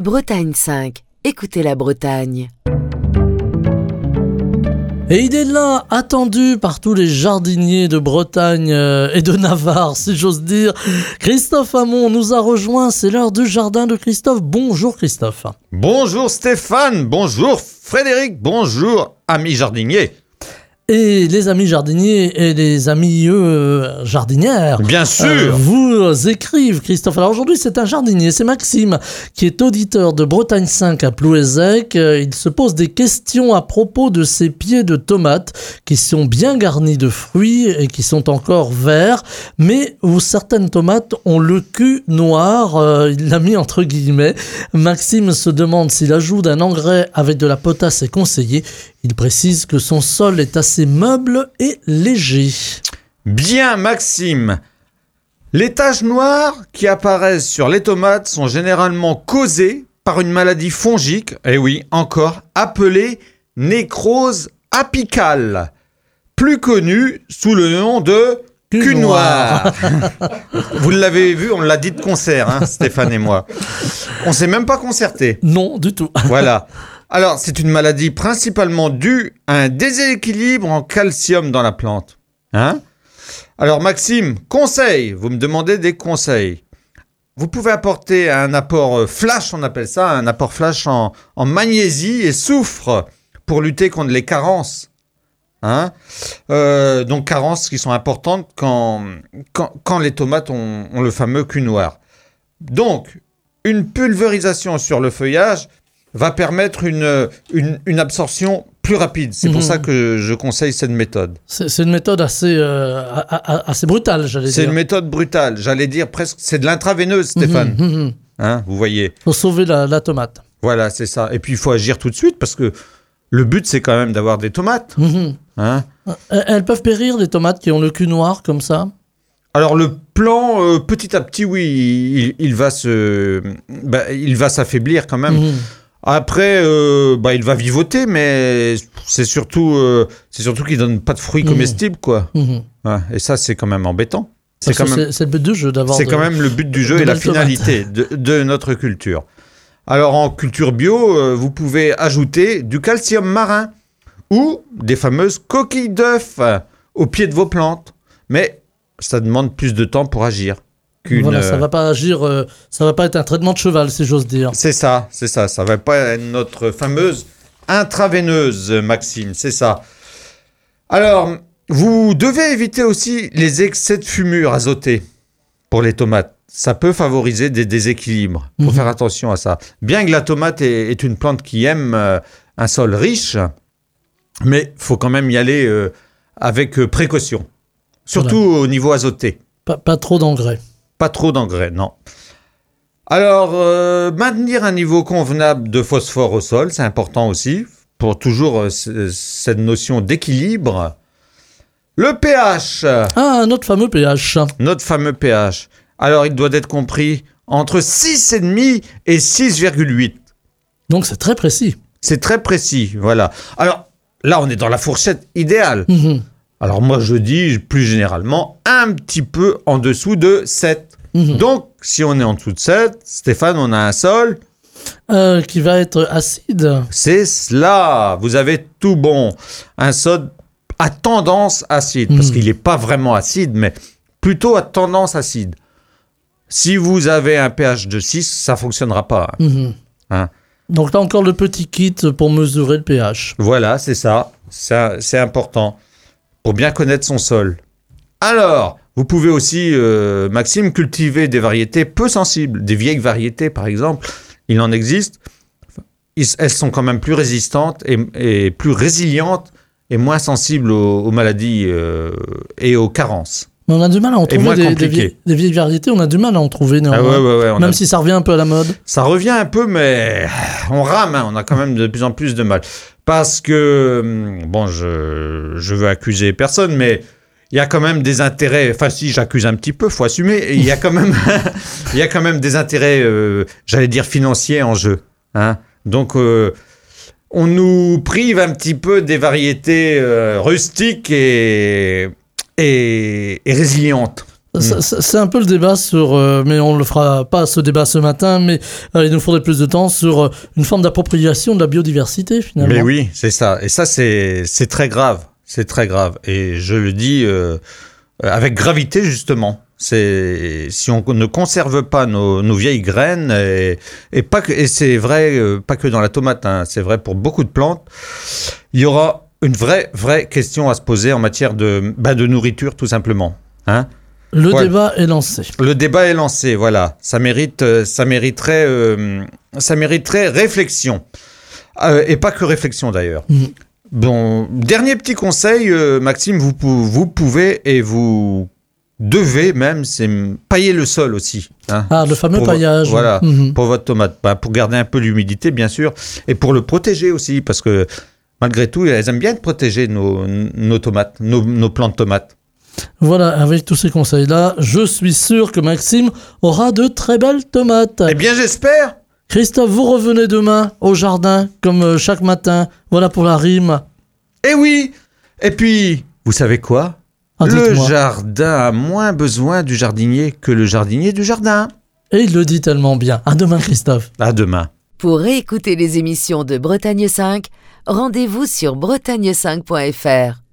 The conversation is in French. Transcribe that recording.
Bretagne 5. Écoutez la Bretagne. Et il est là, attendu par tous les jardiniers de Bretagne et de Navarre, si j'ose dire. Christophe Hamon nous a rejoint, c'est l'heure du jardin de Christophe. Bonjour Christophe. Bonjour Stéphane, bonjour Frédéric, bonjour amis jardiniers. Et les amis jardiniers et les amis jardinières, bien sûr, vous écrivent, Christophe. Alors aujourd'hui, c'est un jardinier, c'est Maxime, qui est auditeur de Bretagne 5 à Plouézec. Il se pose des questions à propos de ses pieds de tomates qui sont bien garnis de fruits et qui sont encore verts, mais où certaines tomates ont le cul noir. Il l'a mis entre guillemets. Maxime se demande si l'ajout d'un engrais avec de la potasse est conseillé. Il précise que son sol est assez meuble et léger. Bien Maxime, les taches noires qui apparaissent sur les tomates sont généralement causées par une maladie fongique, et oui, encore, appelée nécrose apicale, plus connue sous le nom de cul noir. Vous l'avez vu, on l'a dit de concert, hein, Stéphane et moi. On s'est même pas concerté. Non, du tout. Voilà. Alors, c'est une maladie principalement due à un déséquilibre en calcium dans la plante. Hein ? Alors, Maxime, conseil. Vous me demandez des conseils. Vous pouvez apporter un apport flash, on appelle ça, un apport flash en magnésie et soufre pour lutter contre les carences. Hein ? Donc, carences qui sont importantes quand les tomates ont le fameux cul noir. Donc, une pulvérisation sur le feuillage va permettre une absorption plus rapide. C'est pour ça que je conseille cette méthode. C'est une méthode assez brutale, j'allais dire. C'est une méthode brutale. J'allais dire presque, c'est de l'intraveineuse, Stéphane. Hein, vous voyez. Pour sauver la tomate. Voilà, c'est ça. Et puis, il faut agir tout de suite parce que le but, c'est quand même d'avoir des tomates. Hein ? Elles peuvent périr, les tomates qui ont le cul noir comme ça ? Alors le plant, petit à petit, oui, il va s'affaiblir quand même. Après, il va vivoter, mais c'est surtout qu'il donne pas de fruits comestibles, quoi. Ouais, et ça, c'est quand même embêtant. C'est le but du jeu d'avoir. C'est quand même le but du jeu et la finalité de notre culture. Alors en culture bio, vous pouvez ajouter du calcium marin ou des fameuses coquilles d'œufs au pied de vos plantes, mais ça demande plus de temps pour agir. Voilà, ça va pas agir, ça va pas être un traitement de cheval, si j'ose dire. C'est ça, ça va pas être notre fameuse intraveineuse, Maxime, c'est ça. Alors, vous devez éviter aussi les excès de fumure azotée pour les tomates. Ça peut favoriser des déséquilibres. Faut faire attention à ça. Bien que la tomate est une plante qui aime un sol riche, mais faut quand même y aller avec précaution. Surtout au niveau azoté. Pas trop d'engrais. Pas trop d'engrais, non. Alors, maintenir un niveau convenable de phosphore au sol, c'est important aussi, pour toujours cette notion d'équilibre. Le pH. Ah, notre fameux pH. Notre fameux pH. Alors, il doit être compris entre 6,5 et 6,8. Donc, c'est très précis. C'est très précis, voilà. Alors, là, on est dans la fourchette idéale. Alors moi, je dis plus généralement un petit peu en dessous de 7. Donc, si on est en dessous de 7, Stéphane, on a un sol... qui va être acide. C'est cela, vous avez tout bon. Un sol à tendance acide, parce qu'il n'est pas vraiment acide, mais plutôt à tendance acide. Si vous avez un pH de 6, ça ne fonctionnera pas. Hein. Donc là encore le petit kit pour mesurer le pH. Voilà, c'est ça. C'est important. Pour bien connaître son sol. Alors, vous pouvez aussi, Maxime, cultiver des variétés peu sensibles. Des vieilles variétés, par exemple. Il en existe. Elles sont quand même plus résistantes et plus résilientes et moins sensibles aux maladies et aux carences. Mais on a du mal à en trouver des vieilles variétés. On a du mal à en trouver néanmoins. Même si ça revient un peu à la mode. Ça revient un peu, mais on rame. Hein. On a quand même de plus en plus de mal. Parce que, bon, je veux accuser personne, mais il y a quand même des intérêts. Enfin, si j'accuse un petit peu, faut assumer. Et il y a quand même des intérêts, j'allais dire financiers en jeu. Hein. Donc, on nous prive un petit peu des variétés rustiques et résilientes. C'est un peu le débat sur, mais on ne le fera pas ce débat ce matin, mais il nous faudrait plus de temps sur une forme d'appropriation de la biodiversité finalement. Mais oui, c'est ça. Et ça, c'est très grave. C'est très grave. Et je le dis avec gravité, justement. Si on ne conserve pas nos vieilles graines, et c'est vrai, pas que dans la tomate, hein, c'est vrai pour beaucoup de plantes, il y aura une vraie question à se poser en matière de nourriture, tout simplement. Hein. Le débat est lancé. Le débat est lancé, voilà. Ça mériterait réflexion. Et pas que réflexion, d'ailleurs. Bon, dernier petit conseil, Maxime, vous pouvez et vous devez même, c'est pailler le sol aussi. Hein, le fameux paillage. Voilà, pour votre tomate. Pour garder un peu l'humidité, bien sûr, et pour le protéger aussi, parce que malgré tout, elles aiment bien protéger nos tomates, nos plants de tomates. Voilà, avec tous ces conseils-là, je suis sûr que Maxime aura de très belles tomates. Eh bien, j'espère. Christophe, vous revenez demain au jardin, comme chaque matin. Voilà pour la rime. Eh oui. Et puis, vous savez quoi ? Le jardin a moins besoin du jardinier que le jardinier du jardin. Et il le dit tellement bien. À demain, Christophe. À demain. Pour réécouter les émissions de Bretagne 5, rendez-vous sur bretagne5.fr.